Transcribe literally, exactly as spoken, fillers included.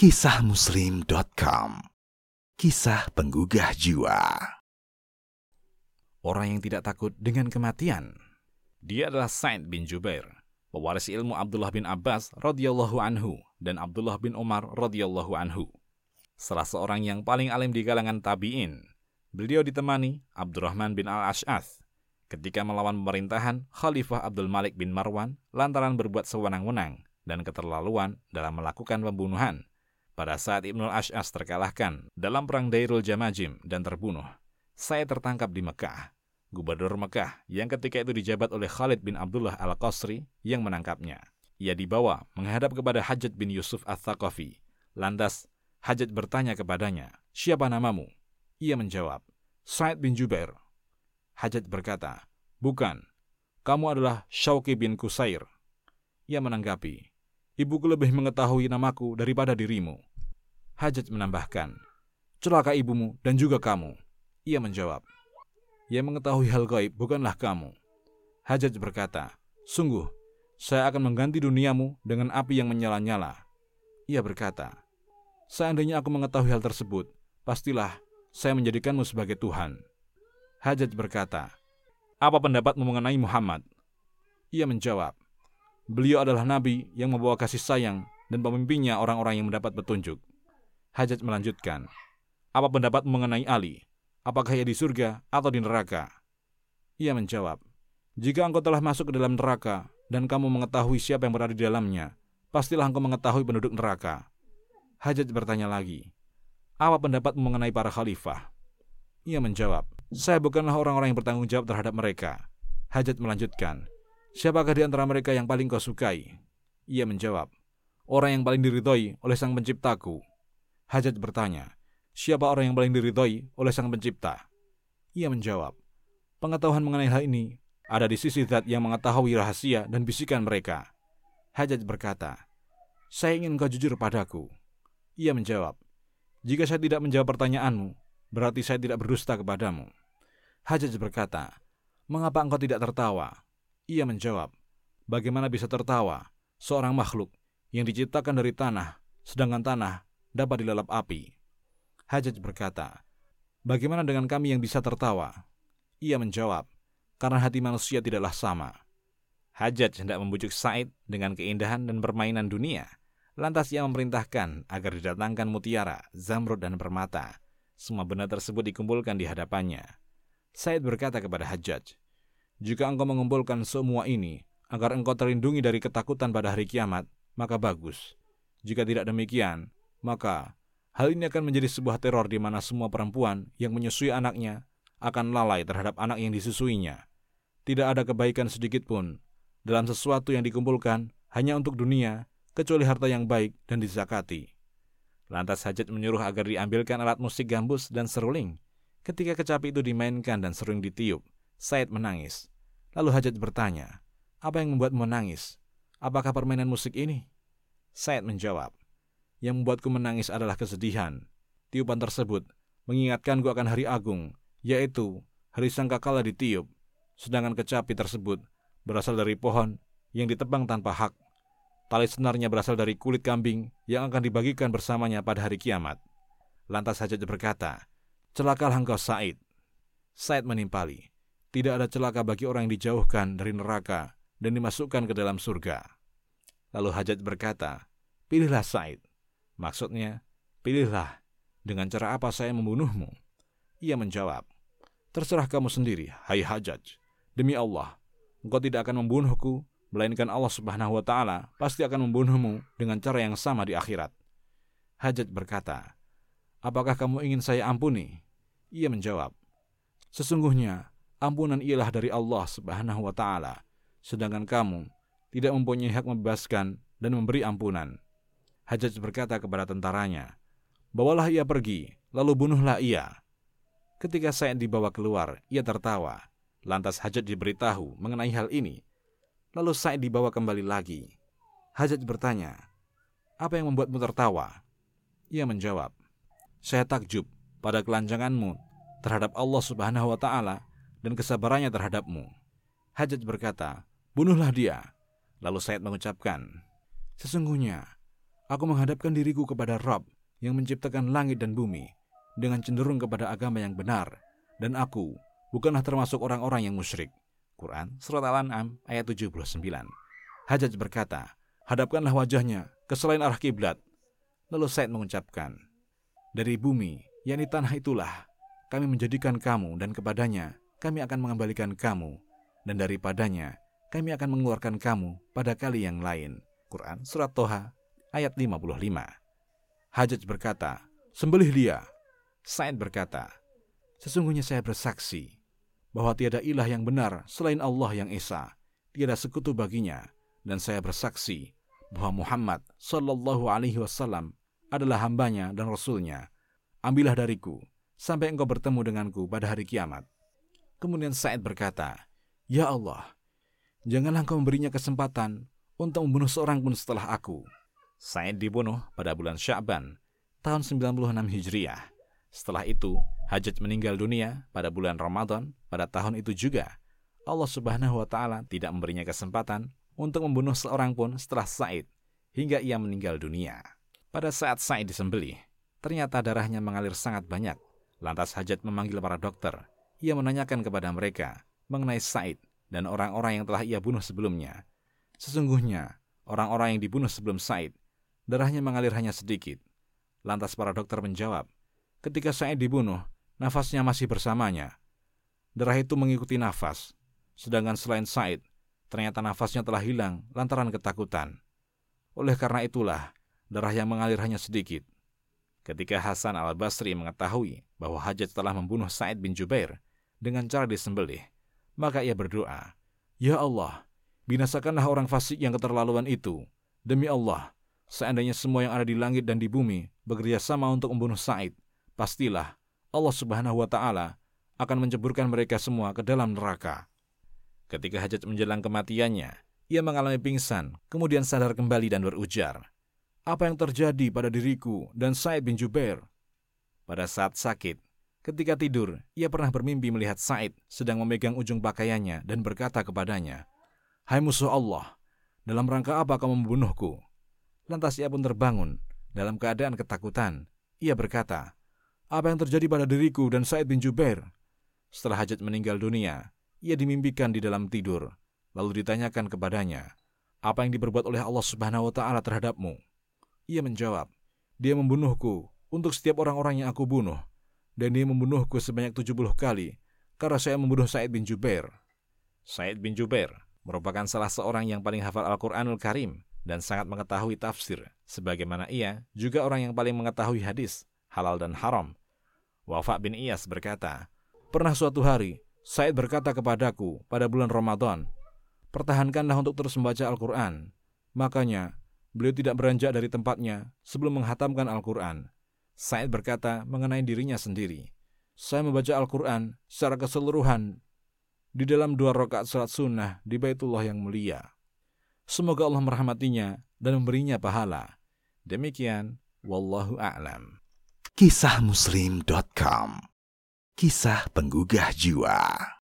Kisah Muslim titik com. Kisah penggugah jiwa. Orang yang tidak takut dengan kematian. Dia adalah Sa'id bin Jubair, pewaris ilmu Abdullah bin Abbas radhiyallahu anhu dan Abdullah bin Umar radhiyallahu anhu. Salah seorang yang paling alim di kalangan tabi'in. Beliau ditemani Abdurrahman bin Al-Ash'ath ketika melawan pemerintahan Khalifah Abdul Malik bin Marwan lantaran berbuat sewenang-wenang dan keterlaluan dalam melakukan pembunuhan. Pada saat Ibnul Ash'as terkalahkan dalam perang Dairul Jamajim dan terbunuh, saya tertangkap di Mekah. Gubernur Mekah yang ketika itu dijabat oleh Khalid bin Abdullah Al-Qasri yang menangkapnya. Ia dibawa menghadap kepada Hajjaj bin Yusuf Ats-Tsaqafi. Lantas Hajjaj bertanya kepadanya, "Siapa namamu?" Ia menjawab, "Sa'id bin Jubair." Hajjaj berkata, "Bukan, kamu adalah Syauqi bin Qusair." Ia menanggapi, "Ibuku lebih mengetahui namaku daripada dirimu." Hajjaj menambahkan, "Celaka ibumu dan juga kamu." Ia menjawab, "Yang mengetahui hal gaib bukanlah kamu." Hajjaj berkata, "Sungguh, saya akan mengganti duniamu dengan api yang menyala-nyala." Ia berkata, "Seandainya aku mengetahui hal tersebut, pastilah saya menjadikanmu sebagai Tuhan." Hajjaj berkata, "Apa pendapatmu mengenai Muhammad?" Ia menjawab, "Beliau adalah nabi yang membawa kasih sayang dan pemimpinnya orang-orang yang mendapat petunjuk." Hajjaj melanjutkan, "Apa pendapatmu mengenai Ali? Apakah ia di surga atau di neraka?" Ia menjawab, "Jika engkau telah masuk ke dalam neraka dan kamu mengetahui siapa yang berada di dalamnya, pastilah engkau mengetahui penduduk neraka." Hajjaj bertanya lagi, "Apa pendapatmu mengenai para khalifah?" Ia menjawab, "Saya bukanlah orang-orang yang bertanggung jawab terhadap mereka." Hajjaj melanjutkan, "Siapakah di antara mereka yang paling kau sukai?" Ia menjawab, "Orang yang paling diridhoi oleh Sang Penciptaku." Hajjaj bertanya, "Siapa orang yang paling diridhoi oleh Sang Pencipta?" Ia menjawab, "Pengetahuan mengenai hal ini ada di sisi Zat yang mengetahui rahasia dan bisikan mereka." Hajjaj berkata, "Saya ingin engkau jujur padaku." Ia menjawab, "Jika saya tidak menjawab pertanyaanmu, berarti saya tidak berdusta kepadamu." Hajjaj berkata, "Mengapa engkau tidak tertawa?" Ia menjawab, "Bagaimana bisa tertawa seorang makhluk yang diciptakan dari tanah, sedangkan tanah dapat dilalap api?" Hajjaj berkata, "Bagaimana dengan kami yang bisa tertawa?" Ia menjawab, "Karena hati manusia tidaklah sama." Hajjaj hendak membujuk Sa'id dengan keindahan dan permainan dunia. Lantas ia memerintahkan agar didatangkan mutiara, zamrud dan permata. Semua benda tersebut dikumpulkan di hadapannya. Sa'id berkata kepada Hajjaj, "Jika engkau mengumpulkan semua ini agar engkau terlindungi dari ketakutan pada hari kiamat, maka bagus. Jika tidak demikian, maka hal ini akan menjadi sebuah teror di mana semua perempuan yang menyusui anaknya akan lalai terhadap anak yang disusuinya. Tidak ada kebaikan sedikit pun dalam sesuatu yang dikumpulkan hanya untuk dunia, kecuali harta yang baik dan dizakati." Lantas Hajjaj menyuruh agar diambilkan alat musik gambus dan seruling. Ketika kecapi itu dimainkan dan seruling ditiup, Sa'id menangis. Lalu Hajjaj bertanya, "Apa yang membuatmu menangis? Apakah permainan musik ini?" Sa'id menjawab, "Yang membuatku menangis adalah kesedihan. Tiupan tersebut mengingatkanku akan hari agung, yaitu hari sangkakala ditiup, sedangkan kecapi tersebut berasal dari pohon yang ditebang tanpa hak. Tali senarnya berasal dari kulit kambing yang akan dibagikan bersamanya pada hari kiamat." Lantas Hajjaj berkata, "Celakalah engkau Sa'id." Sa'id menimpali, "Tidak ada celaka bagi orang yang dijauhkan dari neraka dan dimasukkan ke dalam surga." Lalu Hajjaj berkata, "Pilihlah Sa'id." Maksudnya, "Pilihlah, dengan cara apa saya membunuhmu?" Ia menjawab, "Terserah kamu sendiri, hai Hajjaj. Demi Allah, engkau tidak akan membunuhku, melainkan Allah subhanahu wa ta'ala pasti akan membunuhmu dengan cara yang sama di akhirat." Hajjaj berkata, "Apakah kamu ingin saya ampuni?" Ia menjawab, "Sesungguhnya ampunan ialah dari Allah subhanahu wa ta'ala, sedangkan kamu tidak mempunyai hak membebaskan dan memberi ampunan." Hajjaj berkata kepada tentaranya, "Bawalah ia pergi, lalu bunuhlah ia." Ketika Sa'id dibawa keluar, ia tertawa. Lantas Hajjaj diberitahu mengenai hal ini. Lalu Sa'id dibawa kembali lagi. Hajjaj bertanya, "Apa yang membuatmu tertawa?" Ia menjawab, "Saya takjub pada kelancanganmu terhadap Allah subhanahu wa ta'ala dan kesabarannya terhadapmu." Hajjaj berkata, "Bunuhlah dia." Lalu Sa'id mengucapkan, "Sesungguhnya Aku menghadapkan diriku kepada Rabb yang menciptakan langit dan bumi dengan cenderung kepada agama yang benar, dan aku bukanlah termasuk orang-orang yang musyrik. Quran Surat Al-An'am ayat tujuh puluh sembilan. Hajjaj berkata, hadapkanlah wajahnya ke selain arah kiblat. Lalu Said mengucapkan, dari bumi, yakni tanah itulah, kami menjadikan kamu dan kepadanya kami akan mengembalikan kamu, dan daripadanya kami akan mengeluarkan kamu pada kali yang lain. Quran Surat Toha ayat lima puluh lima. Hajjaj berkata, sembelih dia. Said berkata, sesungguhnya saya bersaksi bahwa tiada ilah yang benar selain Allah yang Esa, tiada sekutu baginya, dan saya bersaksi bahwa Muhammad sallallahu alaihi wasallam adalah hambanya dan rasulnya. Ambillah dariku sampai engkau bertemu denganku pada hari kiamat. Kemudian Said berkata, ya Allah, janganlah engkau memberinya kesempatan untuk membunuh seorang pun setelah aku. Said dibunuh pada bulan Sya'ban tahun sembilan puluh enam Hijriah. Setelah itu, Hajjaj meninggal dunia pada bulan Ramadan pada tahun itu juga. Allah Subhanahu wa Ta'ala tidak memberinya kesempatan untuk membunuh seorang pun setelah Said hingga ia meninggal dunia. Pada saat Said disembelih, ternyata darahnya mengalir sangat banyak. Lantas Hajjaj memanggil para dokter. Ia menanyakan kepada mereka mengenai Said dan orang-orang yang telah ia bunuh sebelumnya. Sesungguhnya, orang-orang yang dibunuh sebelum Said, darahnya mengalir hanya sedikit. Lantas para dokter menjawab, ketika Said dibunuh, nafasnya masih bersamanya. Darah itu mengikuti nafas. Sedangkan selain Said, ternyata nafasnya telah hilang lantaran ketakutan. Oleh karena itulah, darah yang mengalir hanya sedikit. Ketika Hasan al-Basri mengetahui bahwa Hajjaj telah membunuh Said bin Jubair dengan cara disembelih, maka ia berdoa, ya Allah, binasakanlah orang fasik yang keterlaluan itu. Demi Allah, seandainya semua yang ada di langit dan di bumi bekerja sama untuk membunuh Said, pastilah Allah Subhanahu wa Ta'ala akan menceburkan mereka semua ke dalam neraka. Ketika Hajjaj menjelang kematiannya, ia mengalami pingsan, kemudian sadar kembali dan berujar, apa yang terjadi pada diriku dan Said bin Jubair? Pada saat sakit, ketika tidur, ia pernah bermimpi melihat Said sedang memegang ujung pakaiannya dan berkata kepadanya, hai musuh Allah, dalam rangka apa kamu membunuhku? Lantas ia pun terbangun dalam keadaan ketakutan. Ia berkata, apa yang terjadi pada diriku dan Said bin Jubair? Setelah Hajjaj meninggal dunia, ia dimimpikan di dalam tidur. Lalu ditanyakan kepadanya, apa yang diperbuat oleh Allah Subhanahu wa Ta'ala terhadapmu? Ia menjawab, dia membunuhku untuk setiap orang-orang yang aku bunuh, dan dia membunuhku sebanyak tujuh puluh kali karena saya membunuh Said bin Jubair. Said bin Jubair merupakan salah seorang yang paling hafal Al-Quranul Karim dan sangat mengetahui tafsir, sebagaimana ia juga orang yang paling mengetahui hadis, halal dan haram. Wafa bin Iyas berkata, pernah suatu hari, Said berkata kepadaku pada bulan Ramadan, pertahankanlah untuk terus membaca Al-Quran. Makanya, beliau tidak beranjak dari tempatnya sebelum menghatamkan Al-Quran. Said berkata mengenai dirinya sendiri, saya membaca Al-Quran secara keseluruhan di dalam dua rakaat salat sunnah di Baitullah yang mulia. Semoga Allah merahmatinya dan memberinya pahala. Demikian, wallahu a'lam. Kisah Muslim dot com. Kisah penggugah jiwa.